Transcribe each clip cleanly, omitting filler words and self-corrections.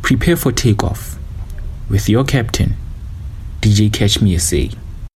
Prepare for takeoff with your captain, DJ Catch Me SA.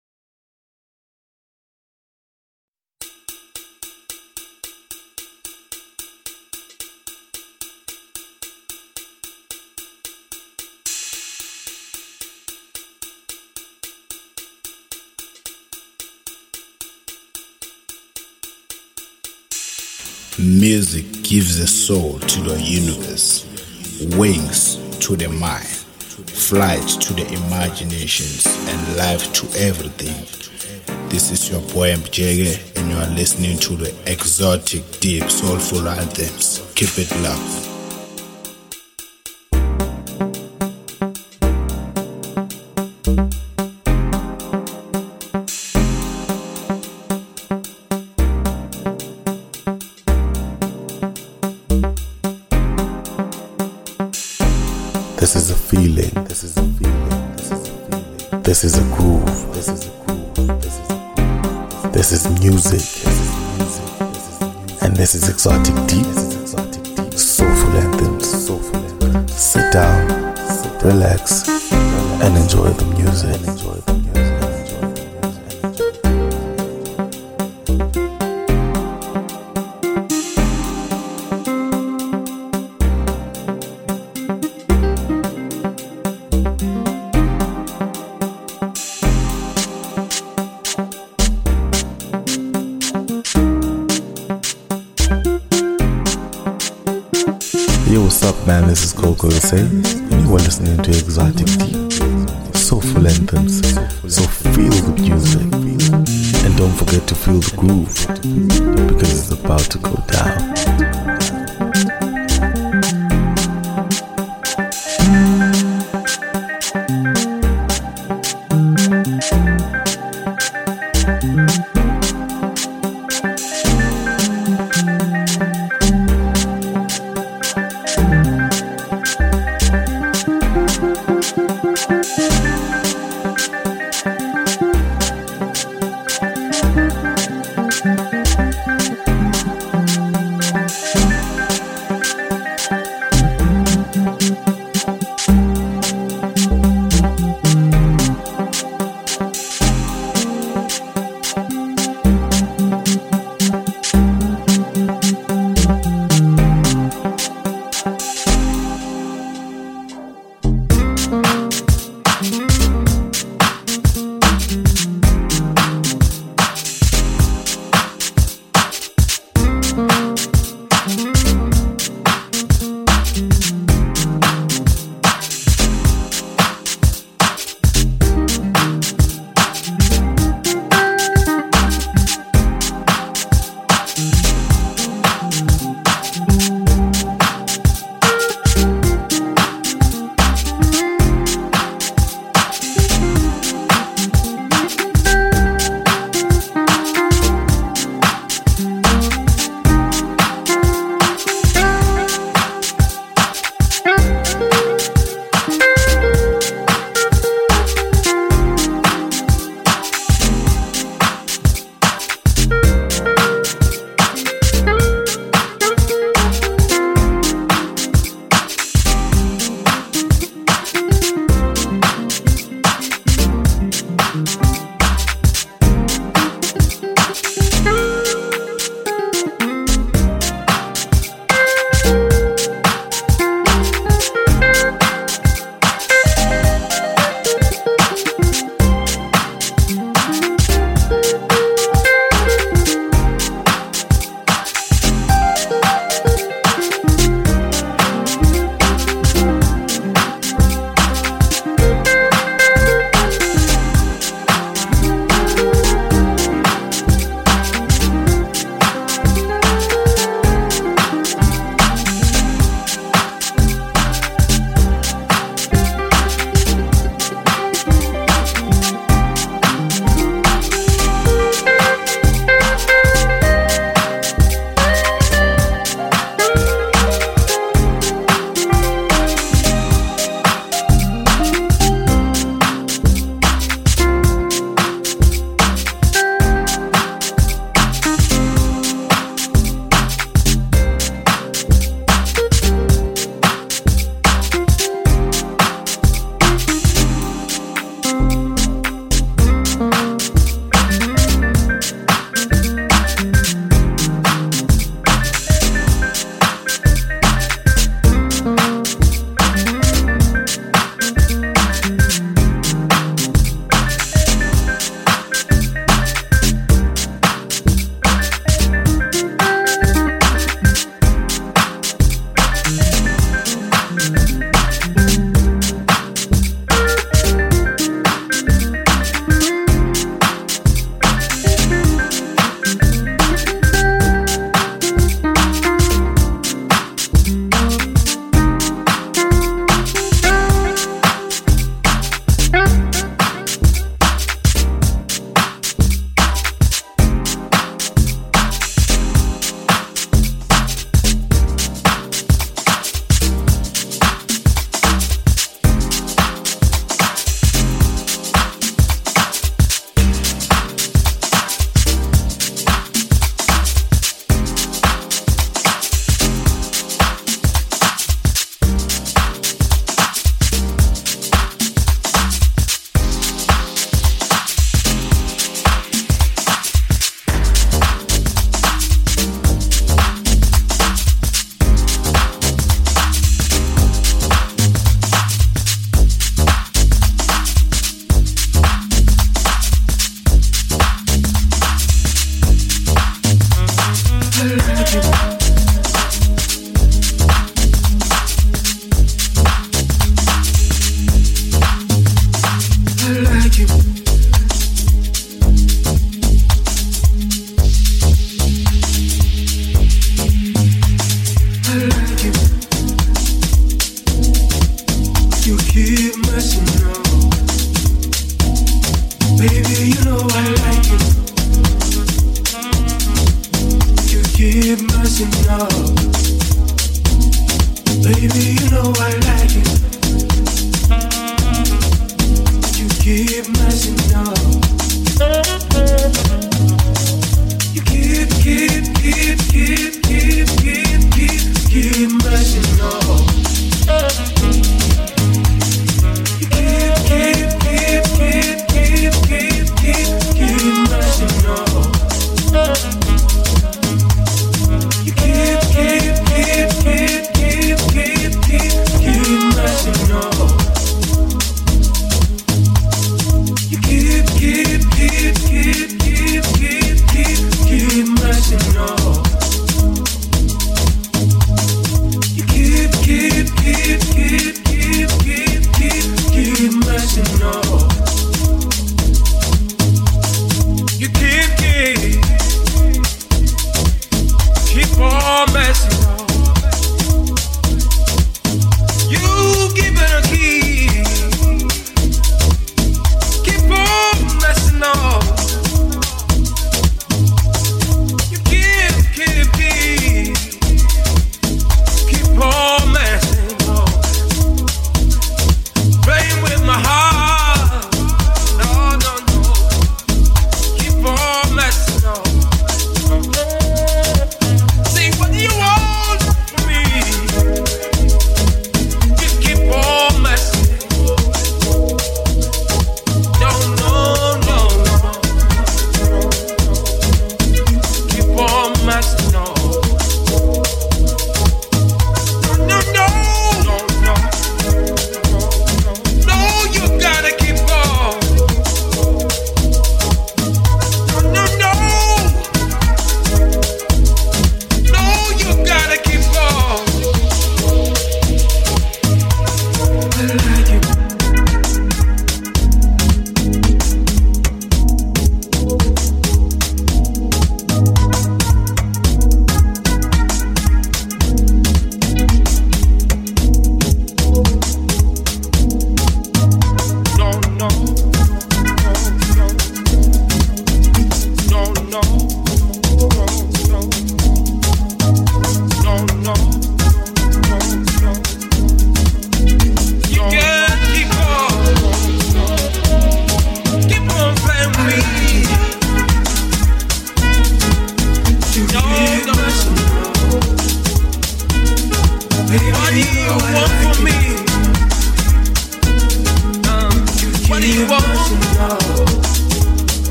Music gives a soul to the universe, wings to the mind, flight to the imaginations, and life to everything. This is your boy MJG, and you are listening to the exotic, deep, soulful anthems. Keep it locked. This is a feeling. This is a feeling. This is a feeling. This is a groove. This is a groove. This is a groove. This is music. This is music. And this is exotic deep. This is exotic deep. Soulful anthems. Soulful anthems. Sit down, relax, and enjoy the music. Yo, what's up, man? This is Coco SA, and you are listening to Exotic Deep, soulful anthems. So feel the music, and don't forget to feel the groove, because it's about to go down.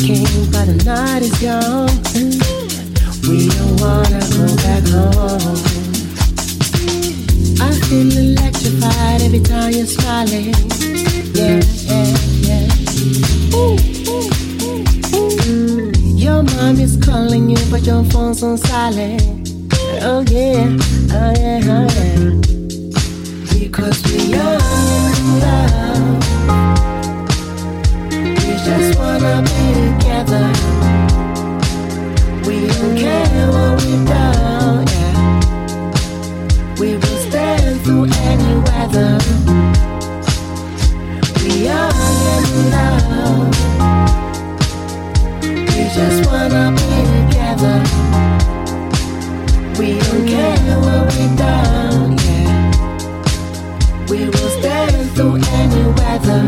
came, but the night is young. We don't wanna go back home. I feel electrified every time you're smiling. Yeah, yeah, yeah. Ooh, ooh, ooh, ooh. Your mom is calling you, but your phone's on silent. Oh yeah, oh yeah, oh yeah. Because we are in love. We just wanna be together. We don't care what we've done, yeah. We will stand through any weather. We are in love. We just wanna be together. We don't care what we've done, yeah. We will stand through any weather.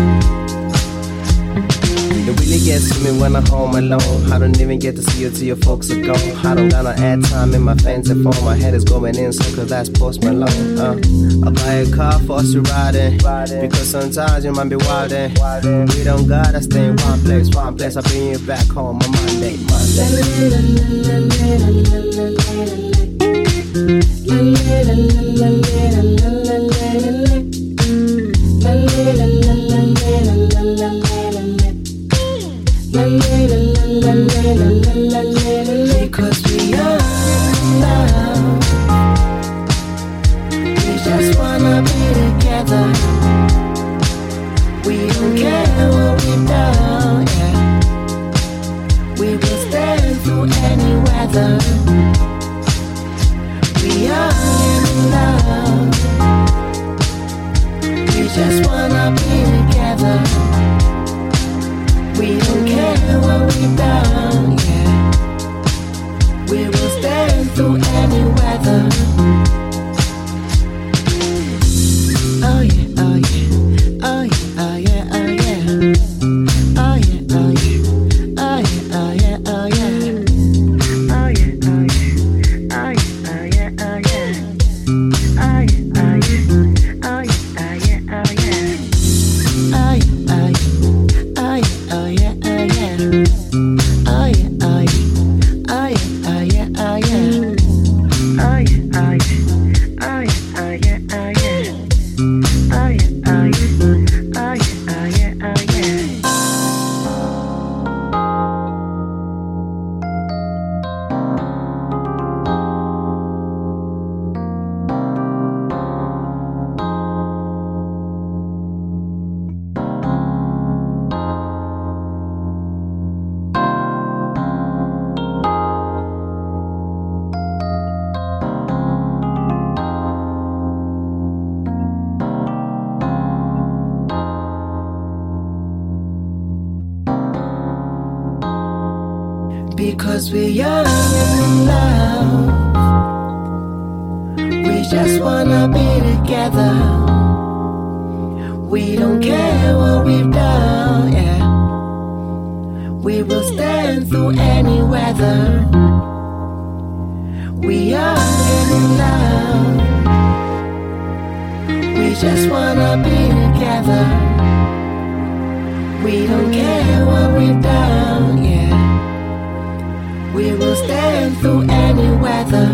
It really gets to me when I'm home alone. I don't even get to see you till your folks are gone. I don't got no add time in my fancy phone. My head is going in circles, that's Post Malone. I buy a car for us to ride in, because sometimes you might be wildin'. We don't gotta stay in one place. I'll bring you back home on Monday. Because we are in love. We just wanna be together. We don't care what we've done, yeah. We will stand through any weather. We are in love. We just wanna be together. We don't care what we've done, yeah. We will stand through any weather. Oh yeah, oh yeah, oh yeah, oh yeah, oh yeah. Oh yeah, oh yeah, oh yeah, oh yeah, oh yeah. Oh yeah, oh yeah, oh yeah, oh yeah, oh yeah. Oh yeah, oh yeah, oh yeah, oh yeah, oh yeah. Oh yeah, oh yeah, oh yeah. Oh yeah, oh yeah, oh yeah, oh yeah, oh yeah, oh yeah, oh yeah, oh yeah, oh yeah, oh yeah, oh yeah, oh yeah, oh yeah, oh yeah, oh yeah. Because we are in love. We just wanna be together. We don't care what we've done, yeah. We will stand through any weather. We are in love. We just wanna be together. We don't care what we've done, yeah. We will stand through any weather.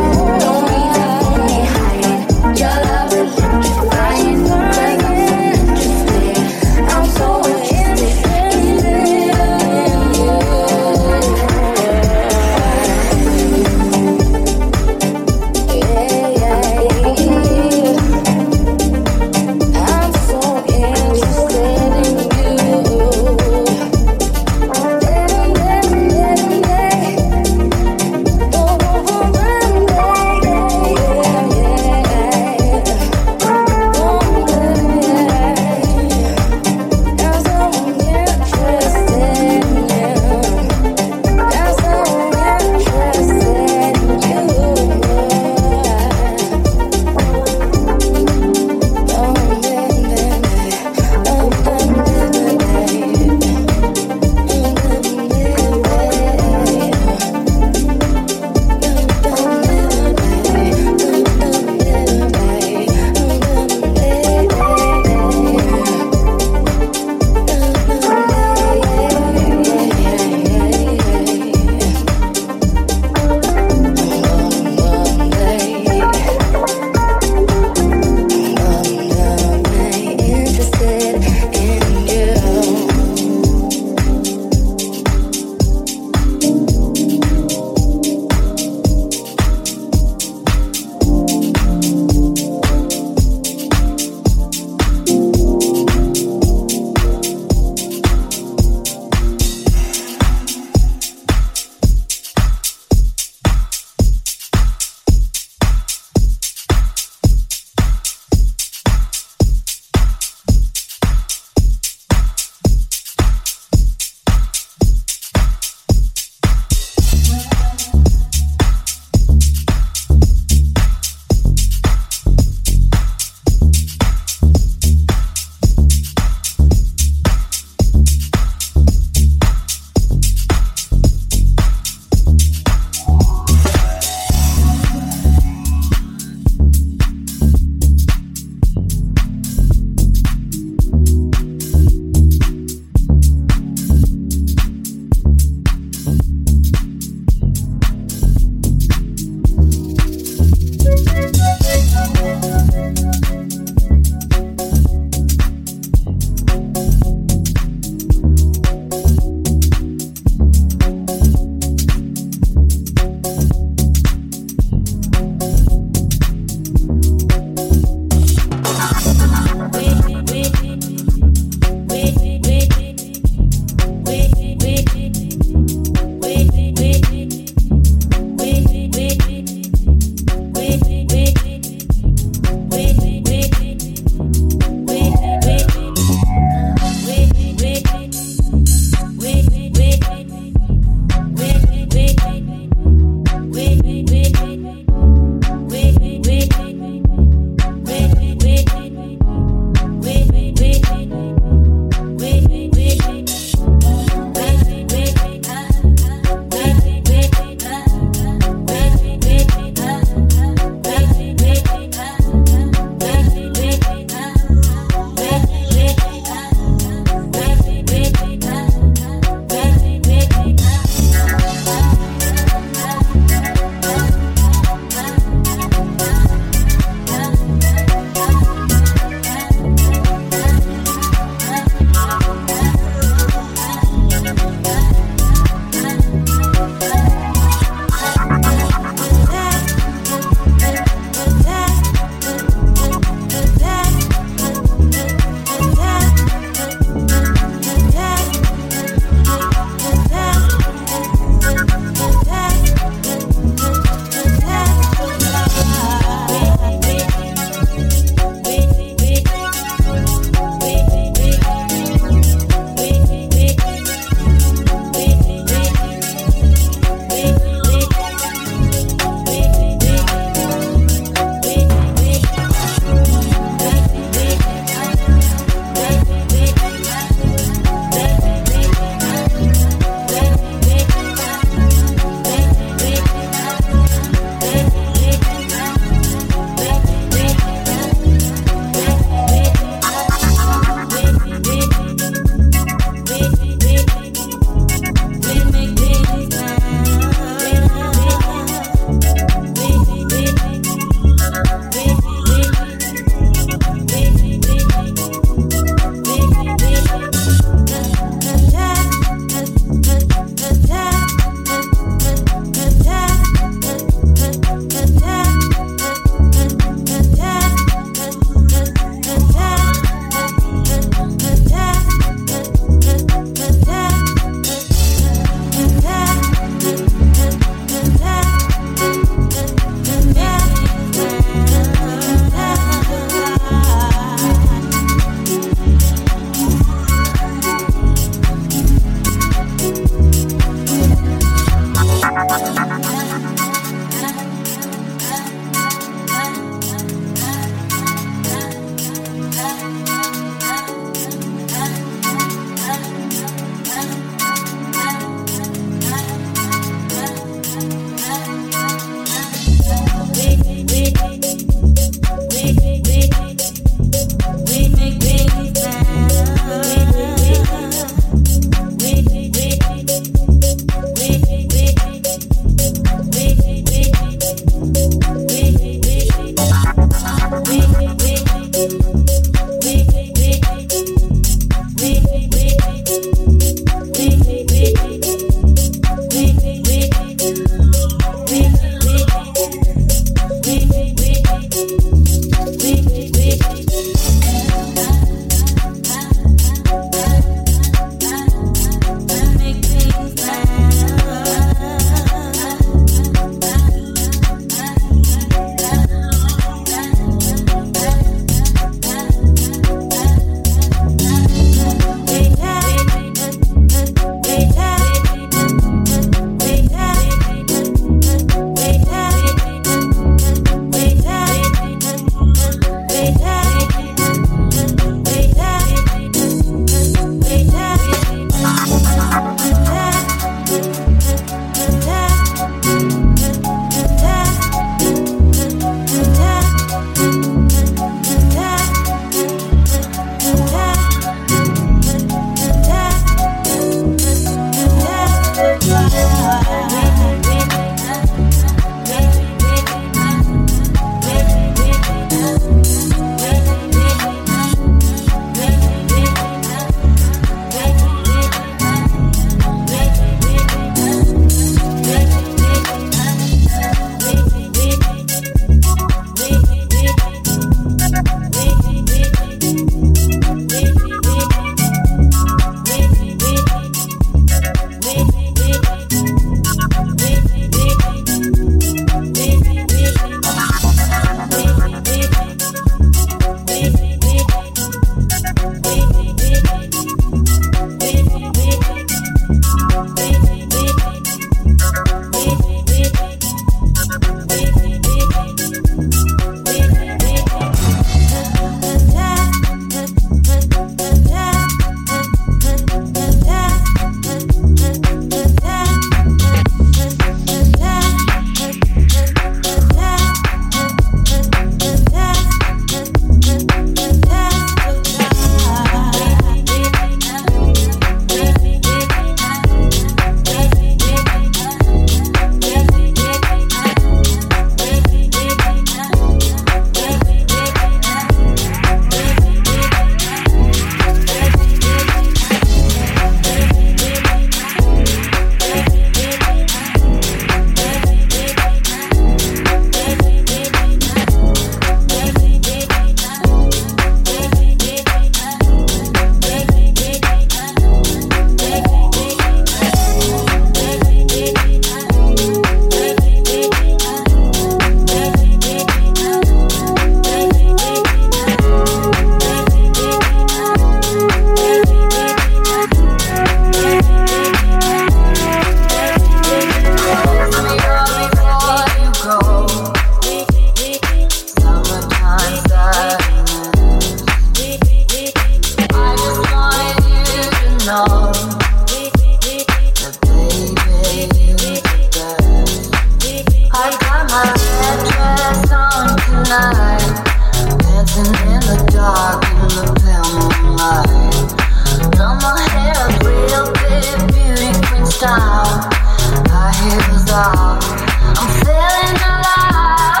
down, high heels off. I'm feeling alive.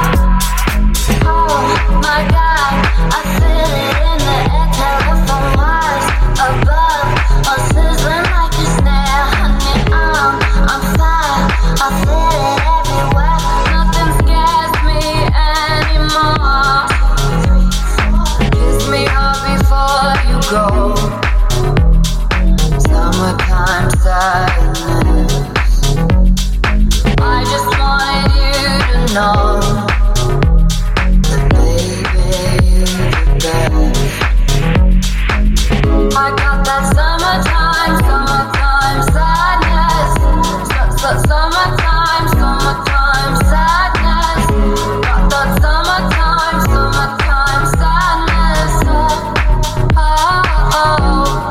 Oh my God, I feel it in the air, telephone wires above, all sizzling like a snare. Honey, I'm fine. I feel it everywhere. Nothing scares me anymore. Kiss me hard before you go. Summertime sadness. I just wanted you to know that baby you're the best. I got that summertime sadness. Summertime sadness. Got that summertime sadness. Oh.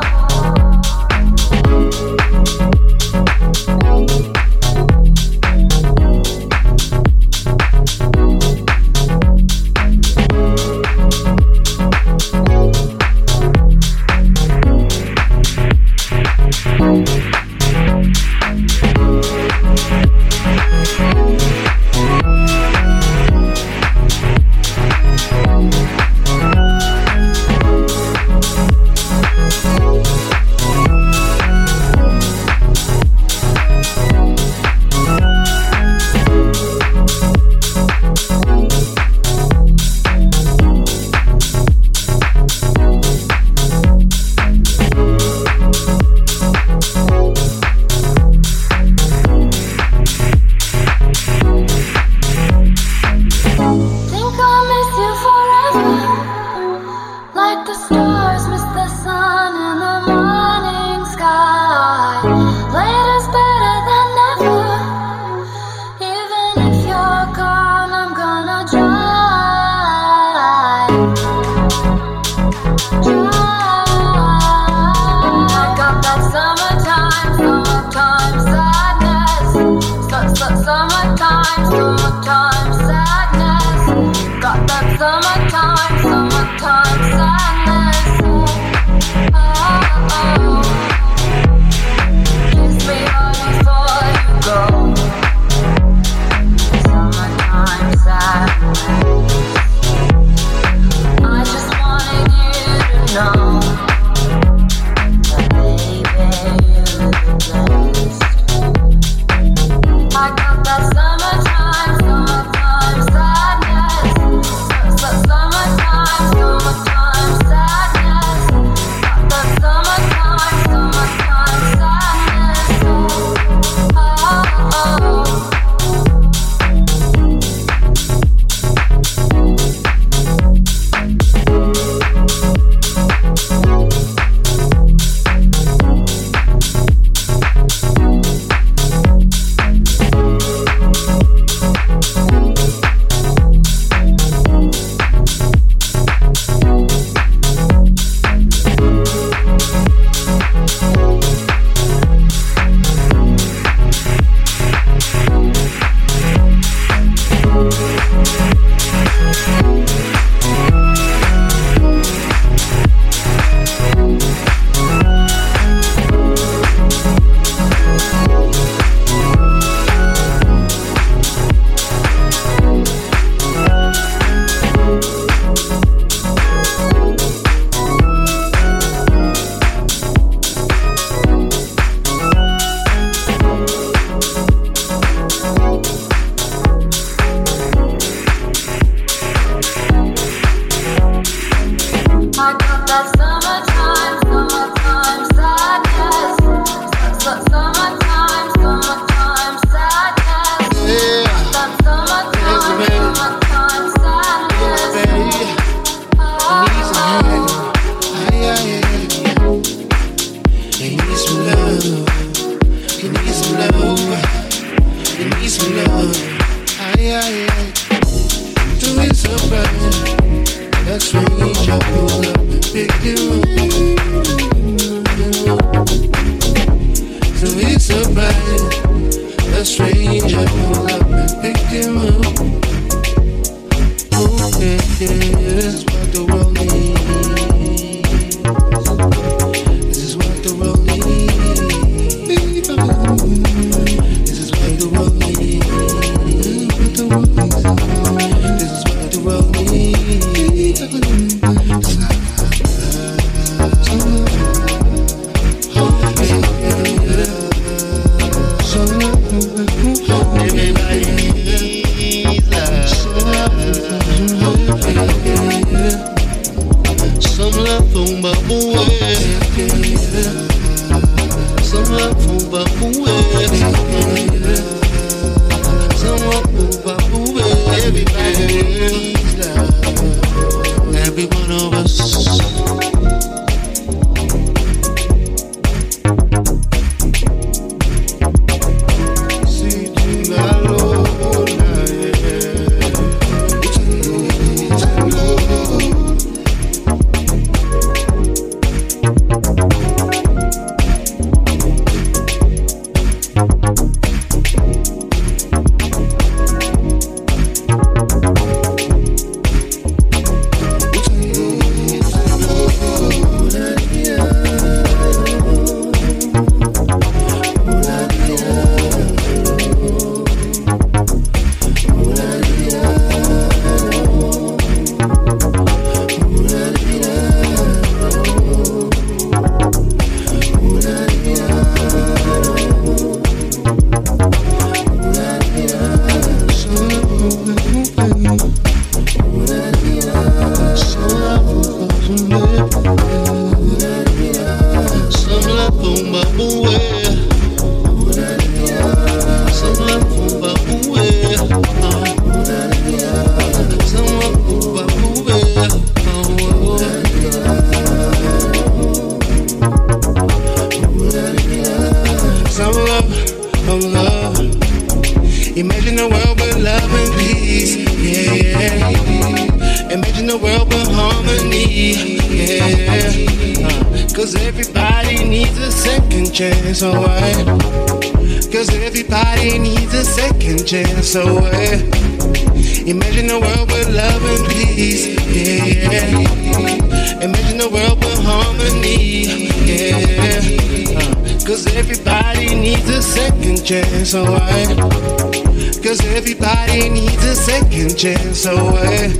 This is what the world needs. Every one of us. Imagine a world with love and peace, yeah. Imagine a world with harmony, yeah. Cause everybody needs a second chance, alright. Cause everybody needs a second chance, alright. Imagine a world with love and peace, yeah. Imagine a world with harmony, yeah. Cause everybody needs a second chance, alright. Cause everybody needs a second chance, alright.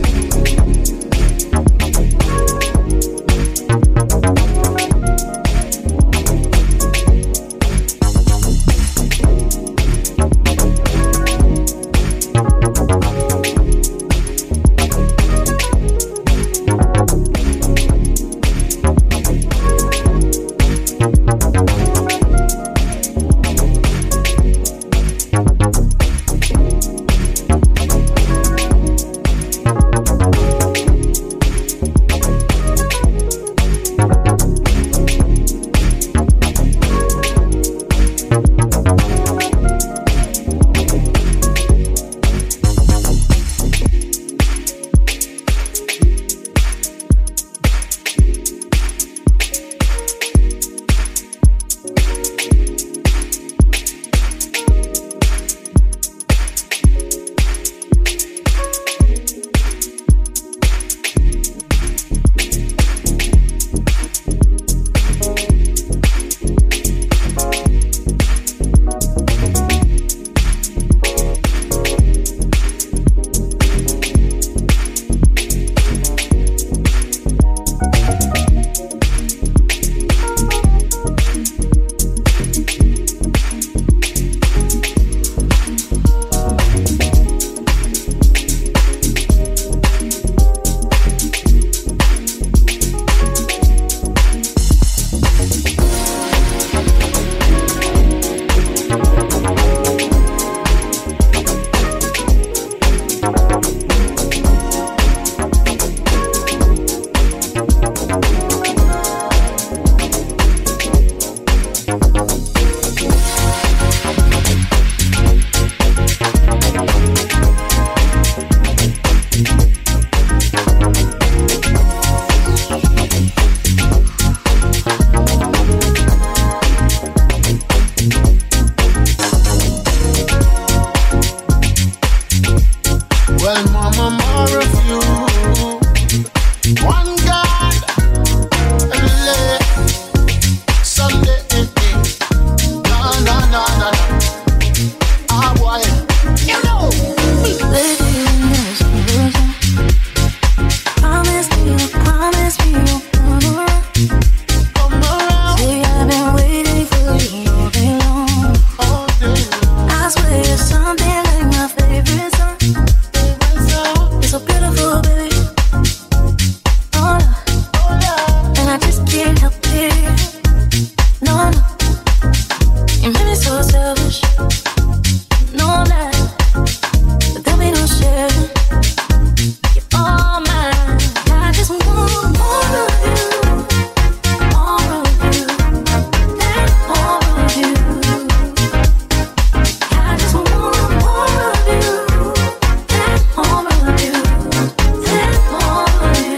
so selfish. No lie, but there'll be no sharing. You're all mine. I just want more of you, more of you, and more of you. I just want more of you, and more of you, and more of you.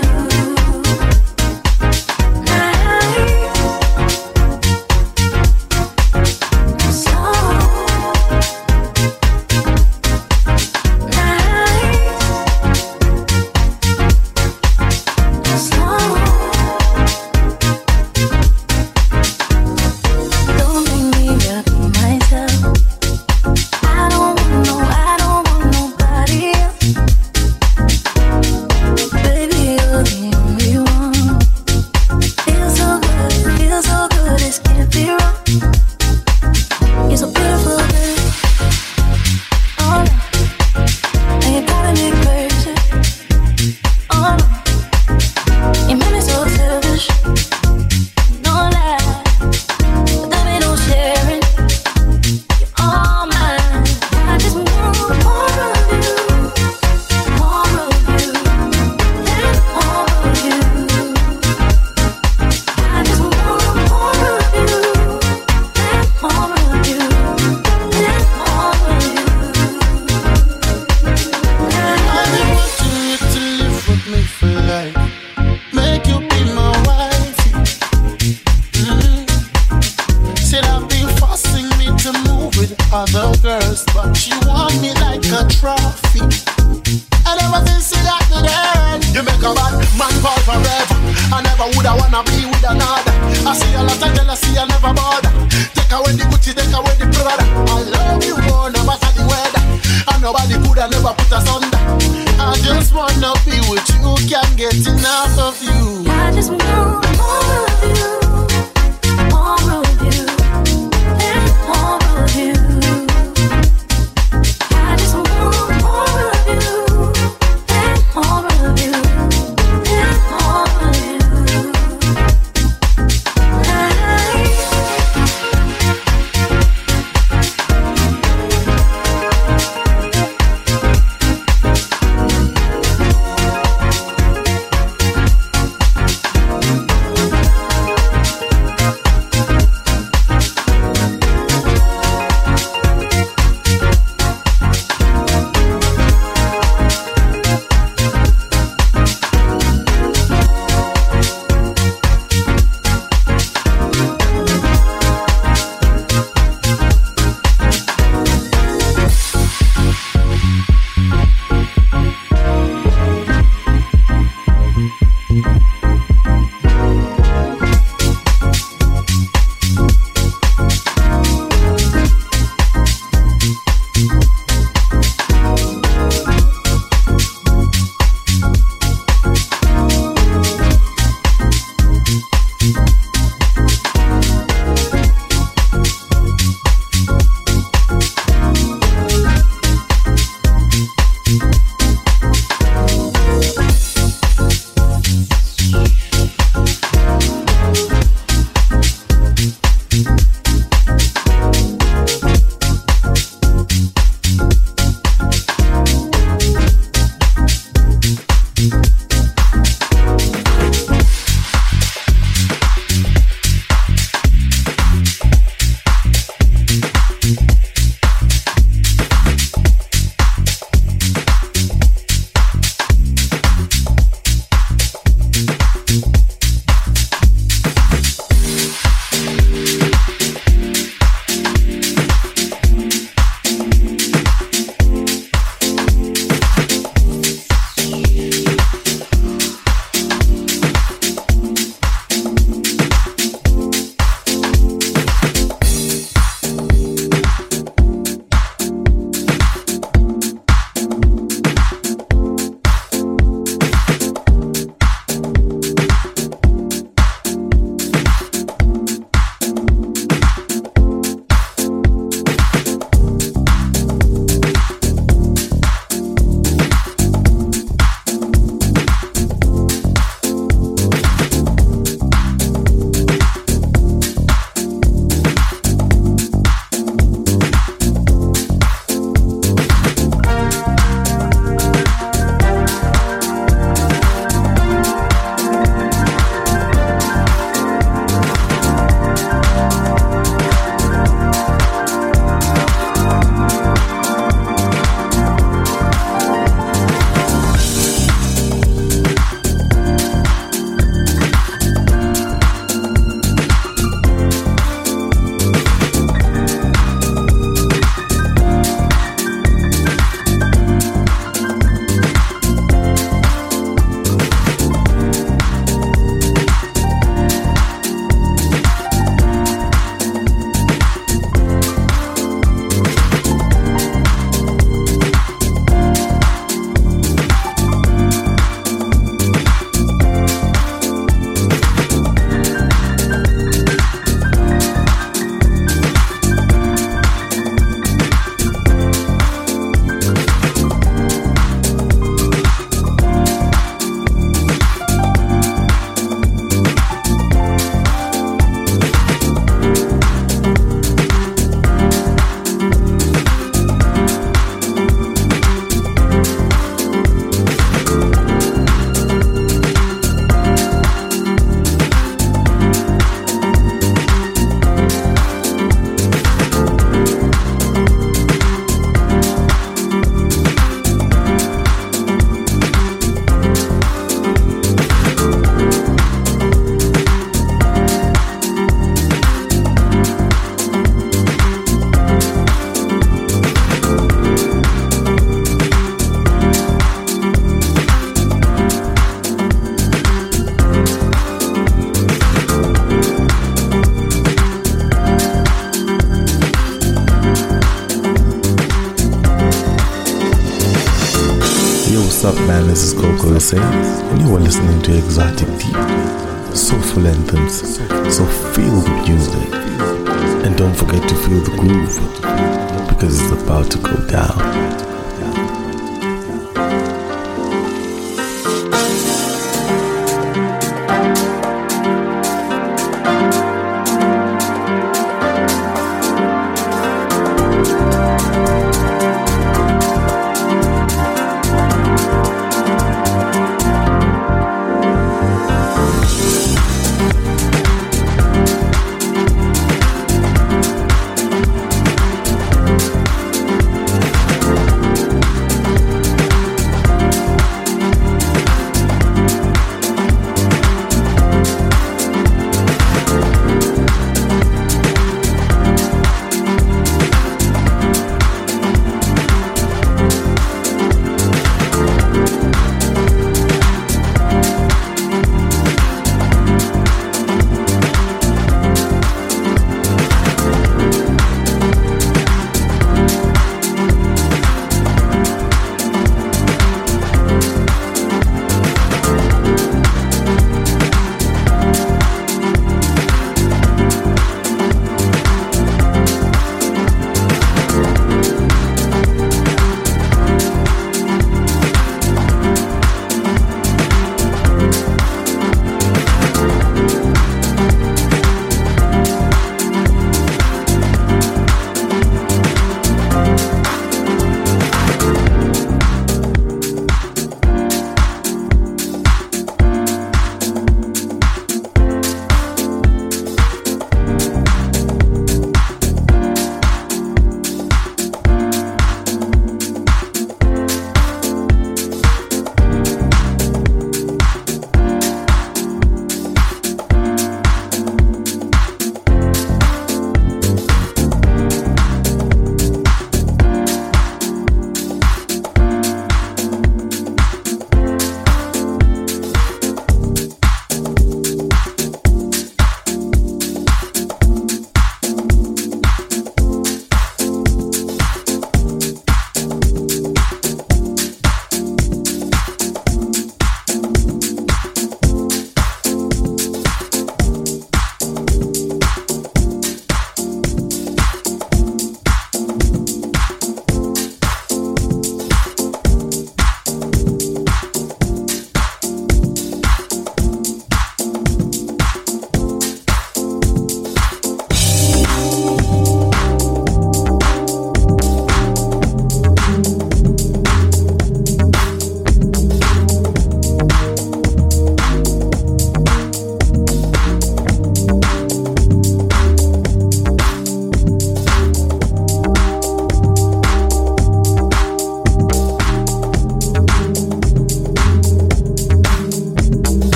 What's up, man? This is Coco Hussein, and you are listening to Exotic Deep, soulful anthems. So feel the music, and don't forget to feel the groove, because it's about to go down.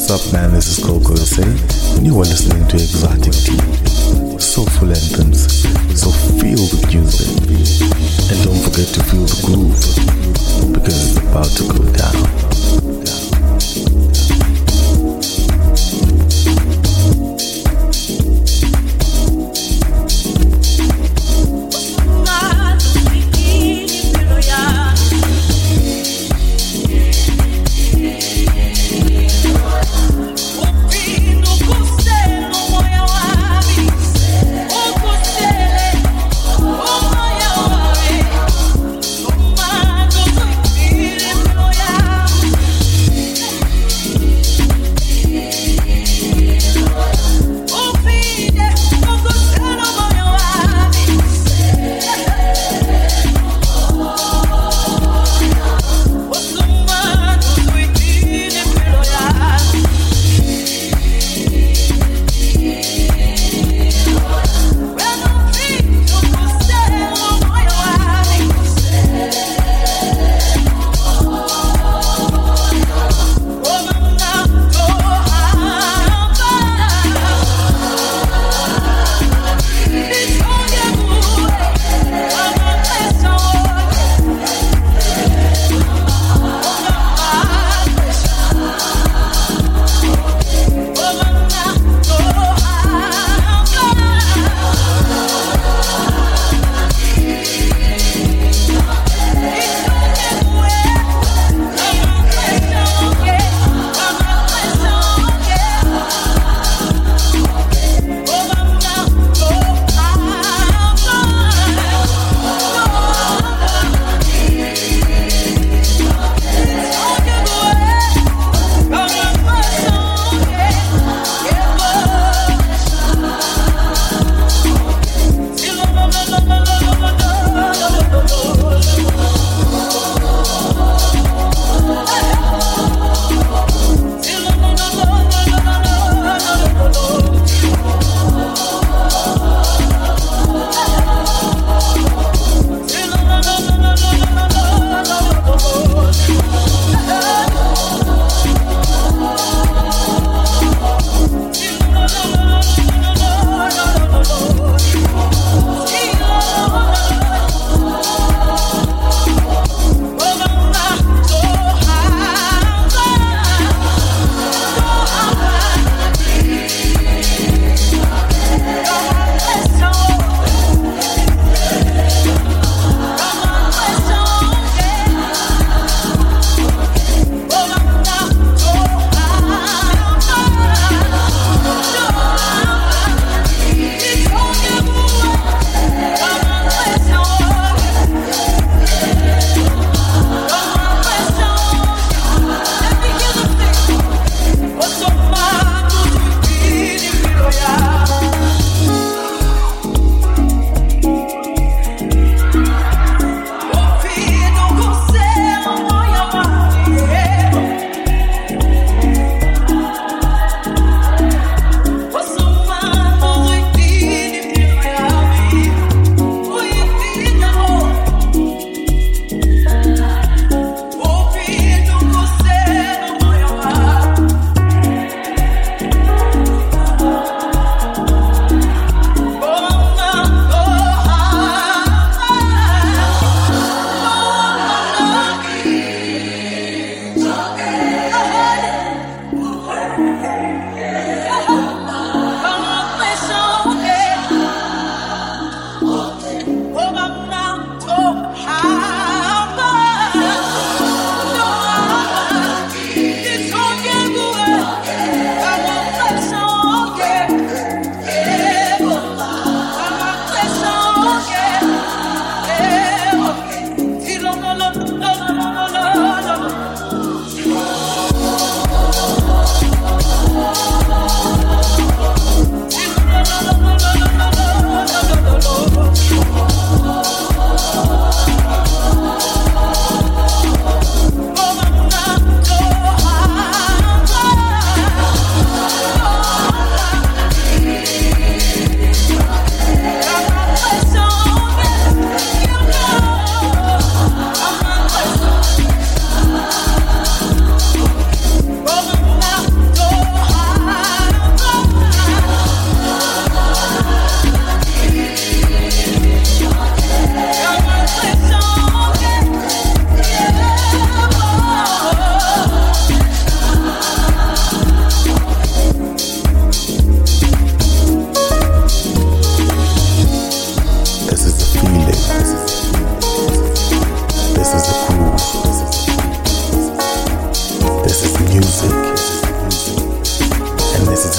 What's up, man? This is Coco Say, and you are listening to Exotic Tea. Soulful anthems, so feel the music. And don't forget to feel the groove, because it's about to go down. Yeah.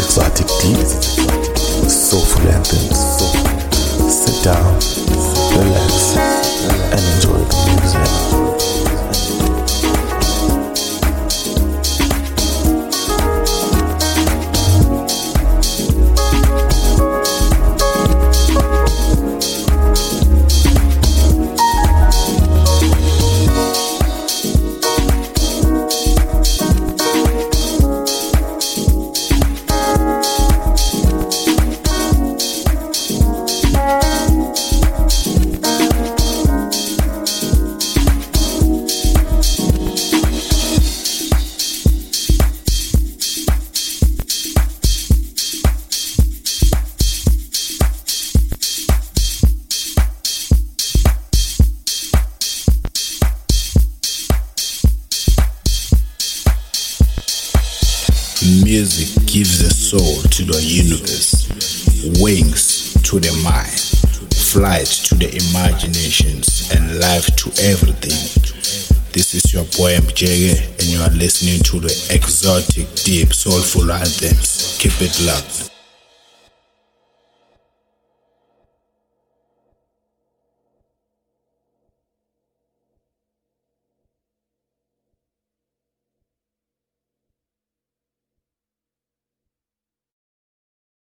exotic deep, soulful anthems. Sit down, relax, and enjoy the music. Music gives a soul to the universe, wings to the mind, flight to the imaginations, and life to everything. This is your boy Mjege, and you are listening to the exotic, deep, soulful anthems. Keep it locked.